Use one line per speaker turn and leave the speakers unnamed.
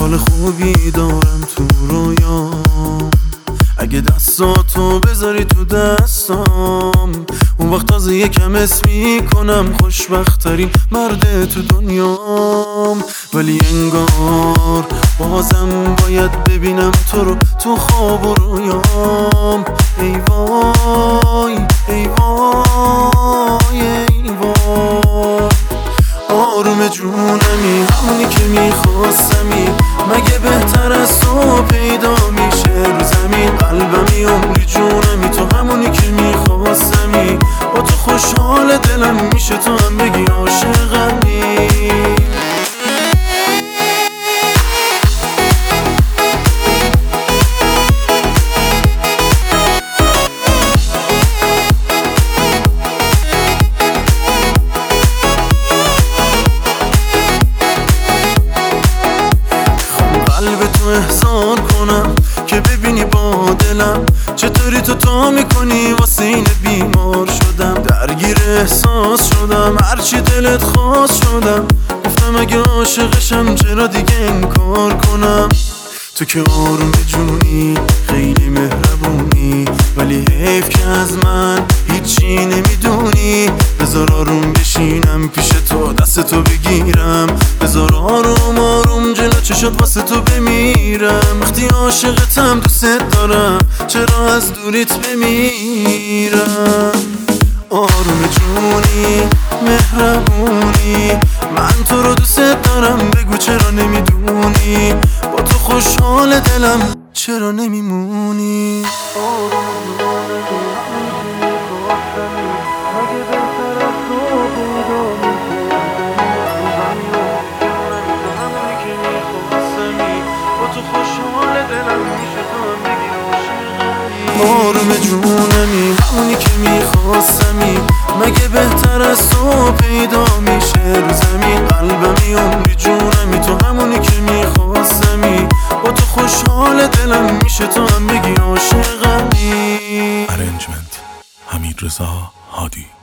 حال خوبی دارم تو رویام، اگه دستاتو بذاری تو دستام اون وقت تازه یکم اسم میکنم خوشبخت‌ترین مرد تو دنیام. ولی انگار بازم باید ببینم تو رو تو خواب و رویام. ای وای ای وای ای وای، آروم جونمی، همونی که میخواستمی، مگه بهتر از تو پیدا میشه رو زمین؟ قلبمی عمری جونمی، تو همونی که میخواستمی، با تو خوشحال دلم میشه تو هم بگی عاشقمی. قلب تو احسان کنم که ببینی با دلم چطوری تو تا میکنی، واسه این بیمار شدم، درگیر احساس شدم، هرچی دلت خواست شدم، گفتم اگه عاشقشم چرا دیگه انکار کنم. تو که آروم جونی، خیلی مهربونی، ولی حیف که از من هیچی نمیدونی. بذار آروم بشینم پیش تو، دست تو بگیرم، بذار آروم آروم جلو چشات واسه تو بمیرم. وقتی عاشقتم دوست دارم، چرا از دوریت بمیرم؟ آروم جونی، مهربونی، من تو رو دوست دارم، بگو چرا نمیدونی، با تو خوشحال دلم چرا نمیمونی؟ آروم جونمی، همونی که میخواستمی، مگه بهتر از تو پیدا میشه رو زمین؟ قلبمی عمری جونمی، تو همونی که میخواستمی، با تو خوشحال دلم میشه تو هم بگی عاشقمی.
ارنجمنت حمیدرضا هادی.